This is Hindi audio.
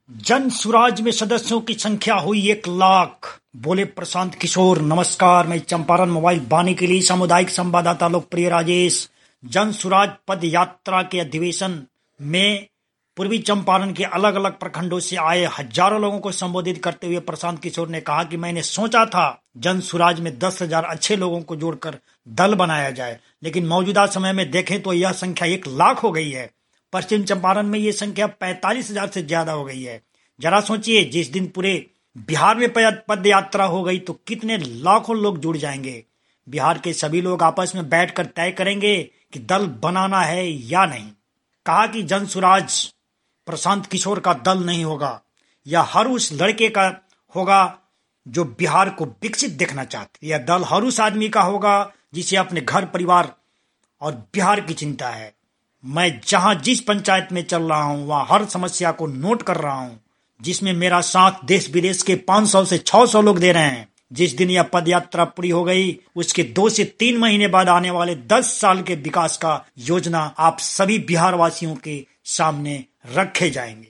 जन सुराज में सदस्यों की संख्या हुई 1 लाख, बोले प्रशांत किशोर। नमस्कार, मैं चंपारण मोबाइल बानी के लिए सामुदायिक संवाददाता लोकप्रिय राजेश। जन सुराज पद यात्रा के अधिवेशन में पूर्वी चंपारण के अलग अलग प्रखंडों से आए हजारों लोगों को संबोधित करते हुए प्रशांत किशोर ने कहा कि मैंने सोचा था जन सुराज में 10,000 अच्छे लोगों को जोड़कर दल बनाया जाए, लेकिन मौजूदा समय में देखें तो यह संख्या 1 लाख हो गई है। पश्चिम चंपारण में ये संख्या 45,000 से ज्यादा हो गई है। जरा सोचिए, जिस दिन पूरे बिहार में पद यात्रा हो गई तो कितने लाखों लोग जुड़ जाएंगे। बिहार के सभी लोग आपस में बैठकर तय करेंगे कि दल बनाना है या नहीं। कहा कि जन सुराज प्रशांत किशोर का दल नहीं होगा, यह हर उस लड़के का होगा जो बिहार को विकसित देखना चाहते। यह दल हर उस आदमी का होगा जिसे अपने घर परिवार और बिहार की चिंता है। मैं जहां जिस पंचायत में चल रहा हूं वहां हर समस्या को नोट कर रहा हूं, जिसमें मेरा साथ देश विदेश के 500 से 600 लोग दे रहे हैं। जिस दिन यह पद यात्रा पूरी हो गई उसके 2 से 3 महीने बाद आने वाले 10 साल के विकास का योजना आप सभी बिहार वासियों के सामने रखे जाएंगे।